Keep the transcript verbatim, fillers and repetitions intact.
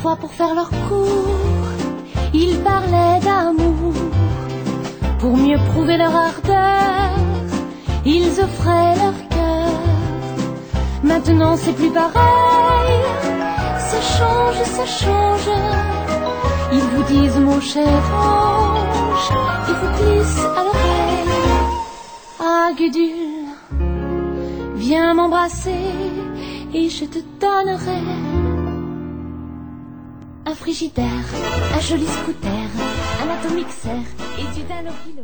fois pour faire leur cours, ils parlaient d'amour. Pour mieux prouver leur ardeur, ils offraient leur cœur. Maintenant c'est plus pareil, ça change, ça change. Ils vous disent mon cher ange, ils vous glissent à l'oreille. Ah Gudule, viens m'embrasser et je te donnerai un frigidaire, un joli scooter, un atomixer et du Danopilo.